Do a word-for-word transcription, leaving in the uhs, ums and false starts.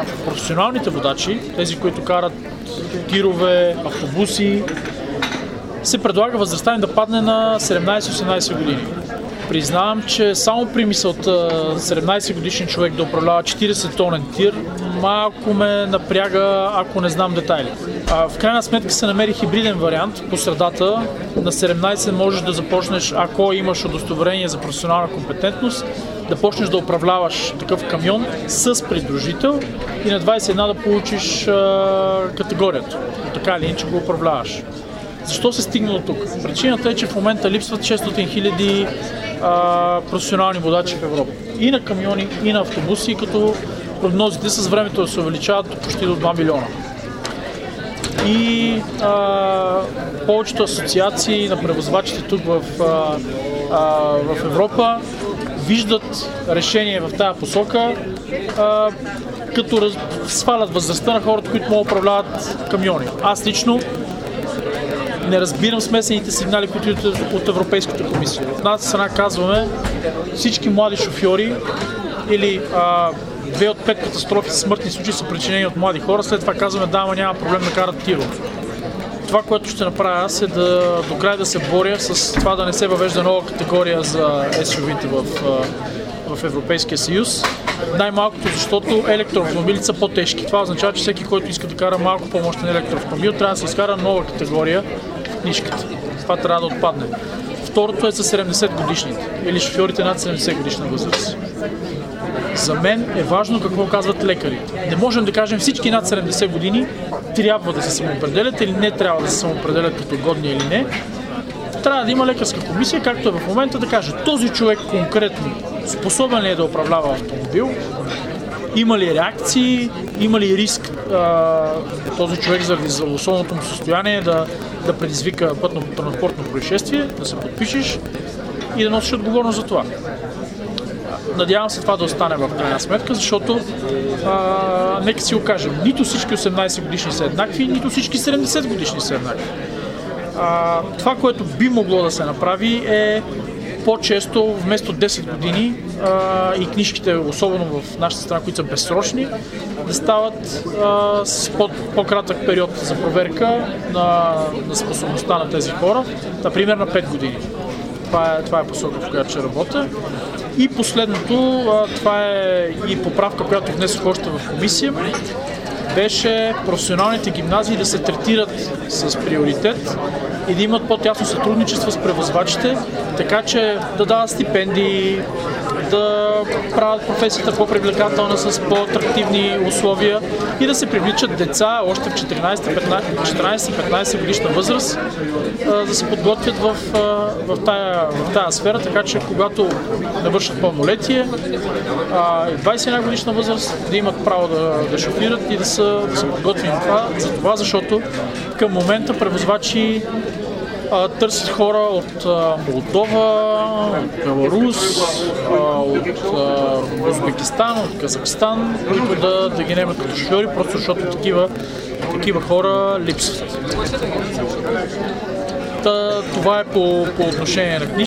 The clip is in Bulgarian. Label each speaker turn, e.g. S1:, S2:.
S1: професионалните водачи, тези, които карат тирове, автобуси, се предлага възрастта им да падне на седемнайсет-осемнайсет години. Признавам, че само при мисълта седемнайсет годишен човек да управлява четирийсет тонен тир, малко ме напряга, ако не знам детайли. А, в крайна сметка се намери хибриден вариант по средата. На седемнайсет можеш да започнеш, ако имаш удостоверение за професионална компетентност, да почнеш да управляваш такъв камион с придружител и на двайсет и една да получиш а, категорията. Но така или иначе го управляваш. Защо се стигна до тук? Причината е, че в момента липсват шестстотин хиляди професионални водачи в Европа. И на камиони, и на автобуси, като прогнозите с времето да се увеличават почти до два милиона. И а, повечето асоциации на превозвачите тук в, а, а, в Европа виждат решение в тази посока, а, като раз, свалят възрастта на хората, които могат да управляват камиони. Аз лично не разбирам смесените сигнали, които идват от Европейската комисия. От нас страна казваме, всички млади шофьори или а, две от пет катастрофи с смъртни случаи са причинени от млади хора, след това казваме, да, ама няма проблем да карат тирове. Това, което ще направя аз е да до край да се боря с това да не се въвежда нова категория за ес ю ви-те в, в Европейския съюз. Най-малкото, защото електроавтомобилите са по-тежки. Това означава, че всеки, който иска да кара малко по-мощен електроавтомобил, трябва да се изкара нова категория в книжката. Това трябва да отпадне. Второто е за седемдесет годишните или шофьорите над седемдесет годишна възраст. За мен е важно какво казват лекарите. Не можем да кажем всички над седемдесет години трябва да се самоопределят или не трябва да се самоопределят като годни или не. Трябва да има лекарска комисия, както е в момента, да каже този човек конкретно способен ли е да управлява автомобил, има ли реакции, има ли риск а, този човек заради здравословното му състояние да, да предизвика пътно-транспортно происшествие, да се подпишеш и да носиш отговорност за това. Надявам се това да остане в крайна сметка, защото а, нека си го кажем, нито всички осемнайсет годишни са еднакви, нито всички седемдесет годишни са еднакви. А, това, което би могло да се направи е по-често, вместо десет години а, и книжките, особено в нашата страна, които са безсрочни, да стават а, с по- по-кратък период за проверка на, на способността на тези хора, например на пет години. Това е, това е посока, в която ще работя. И последното, а, това е и поправка, която внесох още в комисия, беше професионалните гимназии да се третират с приоритет и да имат по-тясно сътрудничество с превозвачите, така че да дават стипендии, да правят професията по-привлекателна с по-атрактивни условия и да се привличат деца още в четиринайсет-петнайсет годишна възраст, да се подготвят в, в, тая, в тая сфера, така че когато навършат пълнолетие и двайсет и една годишна възраст, да имат право да, да шофират и да са, да са подготвени това, за това, защото към момента превозвачи Uh, търсят хора от uh, Молдова, от Беларус, uh, от uh, Узбекистан, от Казахстан, които да, да ги наемат като шофьори, просто защото такива, такива хора липсват. Та, това е по, по отношение на книжки.